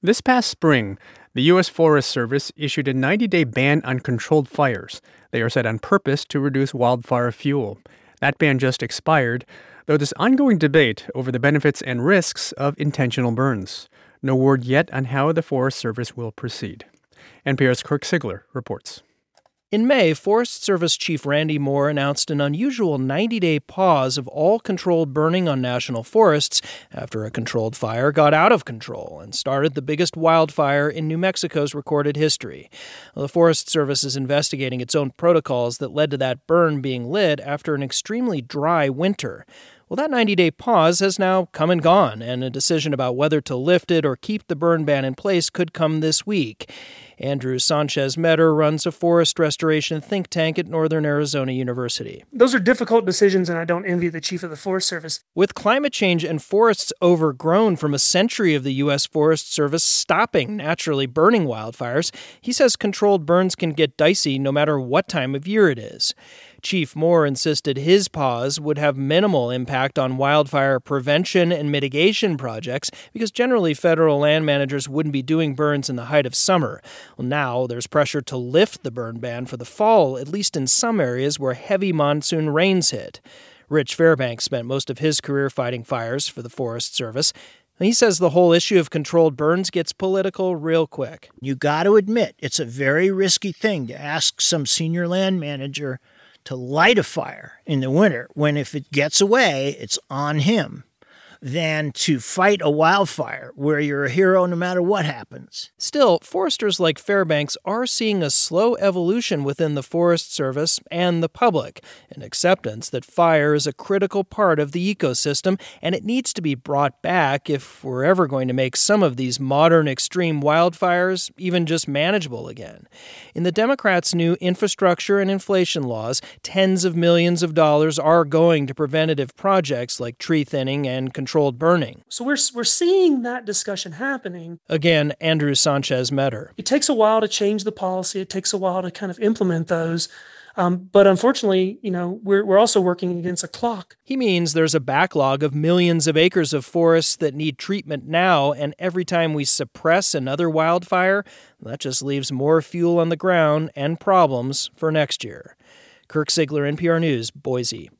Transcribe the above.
This past spring, the U.S. Forest Service issued a 90-day ban on controlled fires. They are set on purpose to reduce wildfire fuel. That ban just expired, though there's ongoing debate over the benefits and risks of intentional burns. No word yet on how the Forest Service will proceed. NPR's Kirk Sigler reports. In May, Forest Service Chief Randy Moore announced an unusual 90-day pause of all controlled burning on national forests after a controlled fire got out of control and started the biggest wildfire in New Mexico's recorded history. The Forest Service is investigating its own protocols that led to that burn being lit after an extremely dry winter. Well, that 90-day pause has now come and gone, and a decision about whether to lift it or keep the burn ban in place could come this week. Andrew Sanchez-Metter runs a forest restoration think tank at Northern Arizona University. Those are difficult decisions, and I don't envy the chief of the Forest Service. With climate change and forests overgrown from a century of the U.S. Forest Service stopping naturally burning wildfires, he says controlled burns can get dicey no matter what time of year it is. Chief Moore insisted his pause would have minimal impact on wildfire prevention and mitigation projects because generally federal land managers wouldn't be doing burns in the height of summer. Well, now there's pressure to lift the burn ban for the fall, at least in some areas where heavy monsoon rains hit. Rich Fairbanks spent most of his career fighting fires for the Forest Service. He says the whole issue of controlled burns gets political real quick. You got to admit, it's a very risky thing to ask some senior land manager to light a fire in the winter when if it gets away, it's on him, than to fight a wildfire where you're a hero no matter what happens. Still, foresters like Fairbanks are seeing a slow evolution within the Forest Service and the public, an acceptance that fire is a critical part of the ecosystem and it needs to be brought back if we're ever going to make some of these modern extreme wildfires even just manageable again. In the Democrats' new infrastructure and inflation laws, tens of millions of dollars are going to preventative projects like tree thinning and controlled burning. So we're seeing that discussion happening. Again, Andrew Sanchez-Metter. It takes a while to change the policy. It takes a while to kind of implement those. But unfortunately, we're also working against a clock. He means there's a backlog of millions of acres of forests that need treatment now, and every time we suppress another wildfire, that just leaves more fuel on the ground and problems for next year. Kirk Sigler, NPR News, Boise.